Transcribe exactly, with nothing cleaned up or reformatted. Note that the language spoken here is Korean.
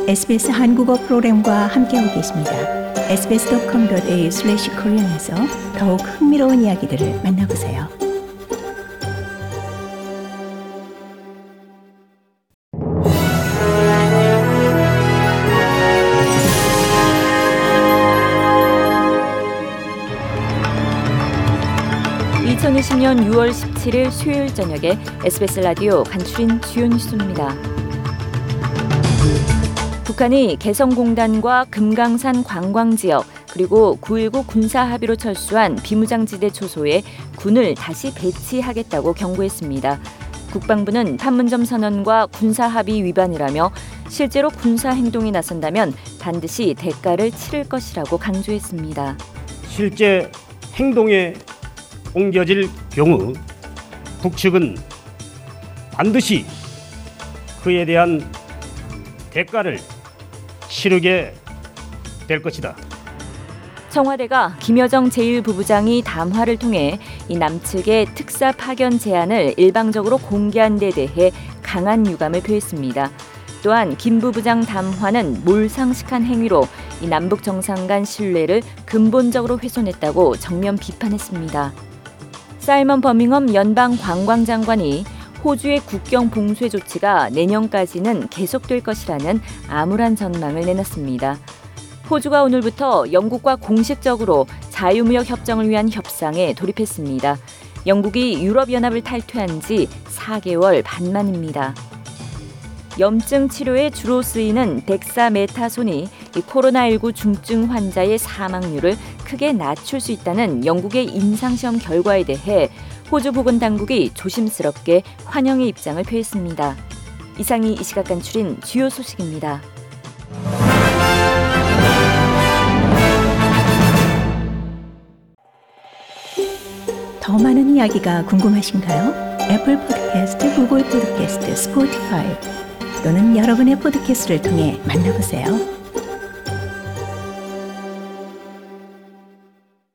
에스비에스 한국어 프로그램과 함께하고 계십니다. 에스비에스 닷컴 닷 에이유 슬래시 코리안에서 더욱 흥미로운 이야기들을 만나보세요. 이천이십 년 유월 십칠일 수요일 저녁에 에스비에스 라디오 간추린 주요 뉴스입니다. 북한이 개성공단과 금강산 관광지역 그리고 구일구 군사합의로 철수한 비무장지대 초소에 군을 다시 배치하겠다고 경고했습니다. 국방부는 판문점 선언과 군사합의 위반이라며 실제로 군사행동에 나선다면 반드시 대가를 치를 것이라고 강조했습니다. 실제 행동에 옮겨질 경우 북측은 반드시 그에 대한 대가를 치르게 될 것이다. 청와대가 김여정 제일 부부장이 담화를 통해 이 남측의 특사 파견 제안을 일방적으로 공개한 데 대해 강한 유감을 표했습니다. 또한 김 부부장 담화는 몰상식한 행위로 이 남북 정상 간 신뢰를 근본적으로 훼손했다고 정면 비판했습니다. 사이먼 버밍엄 연방 관광장관이 호주의 국경 봉쇄 조치가 내년까지는 계속될 것이라는 암울한 전망을 내놨습니다. 호주가 오늘부터 영국과 공식적으로 자유무역 협정을 위한 협상에 돌입했습니다. 영국이 유럽연합을 탈퇴한 지 사 개월 반 만입니다. 염증 치료에 주로 쓰이는 덱사메타손이 코로나십구 중증 환자의 사망률을 크게 낮출 수 있다는 영국의 임상시험 결과에 대해 호주 보건당국이 조심스럽게 환영의 입장을 표했습니다. 이상이 이 시각 간추린 주요 소식입니다. 더 많은 이야기가 궁금하신가요? 애플 팟캐스트, 구글 팟캐스트, 스포티파이 또는 여러분의 팟캐스트를 통해 만나보세요.